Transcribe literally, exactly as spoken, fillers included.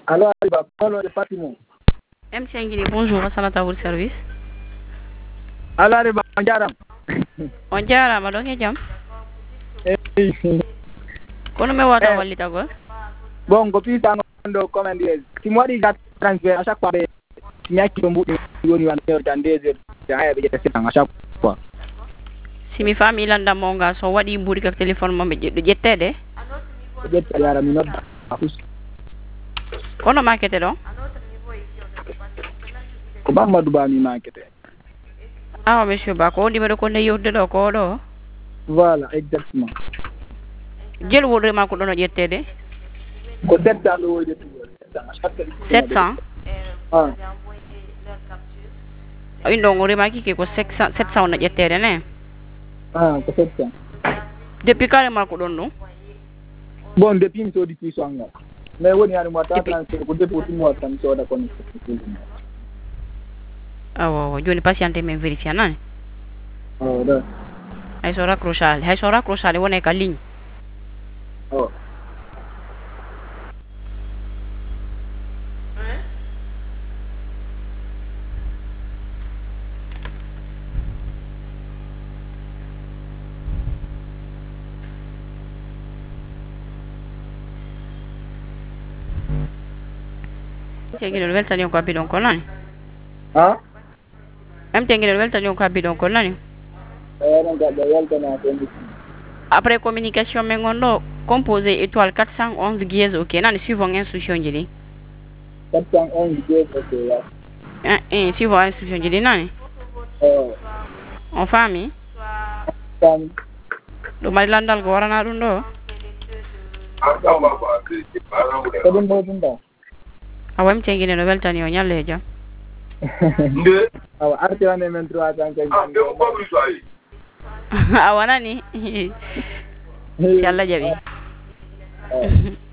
Alors, il va prendre le bâtiment. M. Tiangini, bonjour, à votre service. Alors, il va en jaram. On diara ma donge jam. Kono me wata wallita gol. Bon, go puis tango ndo commander. Si moi di transfert à chaque fois nyaki mbu woni wan heure dans deux heures. Ya be jetta à chaque fois. Si mi fami landa monga so wadi mburi kak téléphone mo be jettede. Jetta yara mi nodda. Kono makete don? Ko ba Madou Ba mi makete. Ah, monsieur Ba, ko numéro ko ne yurde do ko do? Voilà, exactement. Jël wodre ma ko dono jettede? Ko sept cents do wodi sept cents? Ah. Ay ndongo rema ki ke ko sept cents na jettede ne? Ah, ko sept cents. Depuis quand ma ko donno? Bon, depuis mi sodi fi so anga. Mais woni ani mo ta transfert ko depuis mo tan so da kon. Ah wow, joni patiente men vérifier nan. Oh, da. Hay so raccrochale, hay so raccrochale wone ka ligne. Oh. Tiangini welta ni ko bidon ko nan. Ah? Am Tiangini welta ni ko bidon ko nan. Eh, non ga welta na ko. Après communication mengondo composé étoile quatre cent onze dièse OK nan suivant instruction jeli. quatre cent onze dièse OK ya. Eh eh suivant instruction jeli nan. Oh. On fami? Fami. Do mari landal go warana dum do. Ko dum do dum do. Awam Tiangini no welta ni o nyalle jam. Nde. Awa arti wane men trois cent cinquante. Ah, de ko bri so ay. Awana ni. Yalla jabi.